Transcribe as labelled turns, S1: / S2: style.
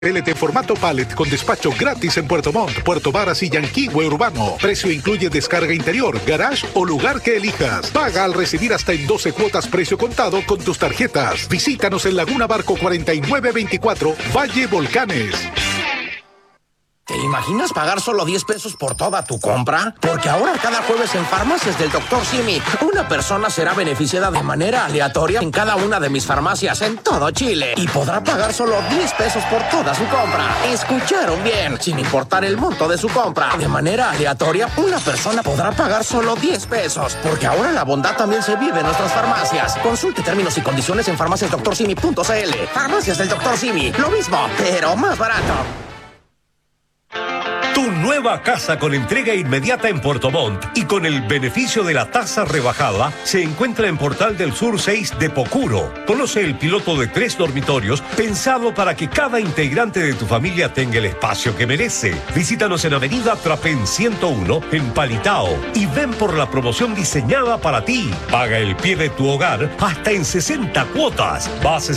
S1: LT formato pallet con despacho gratis en Puerto Montt, Puerto Varas y Yanquihue Urbano. Precio incluye descarga interior, garage o lugar que elijas. Paga al recibir hasta en 12 cuotas precio contado con tus tarjetas. Visítanos en Laguna Barco 4924, Valle Volcanes.
S2: ¿Te imaginas pagar solo 10 pesos por toda tu compra? Porque ahora cada jueves en Farmacias del Dr. Simi, una persona será beneficiada de manera aleatoria en cada una de mis farmacias en todo Chile. Y podrá pagar solo 10 pesos por toda su compra. ¿Escucharon bien? Sin importar el monto de su compra. De manera aleatoria, una persona podrá pagar solo 10 pesos. Porque ahora la bondad también se vive en nuestras farmacias. Consulte términos y condiciones en farmaciasdrsimi.cl. Farmacias del Dr. Simi. Lo mismo, pero más barato.
S3: Tu nueva casa con entrega inmediata en Puerto Montt y con el beneficio de la tasa rebajada se encuentra en Portal del Sur 6 de Pocuro. Conoce el piloto de 3 dormitorios pensado para que cada integrante de tu familia tenga el espacio que merece. Visítanos en Avenida Trapén 101 en Palitao y ven por la promoción diseñada para ti. Paga el pie de tu hogar hasta en 60 cuotas. Bases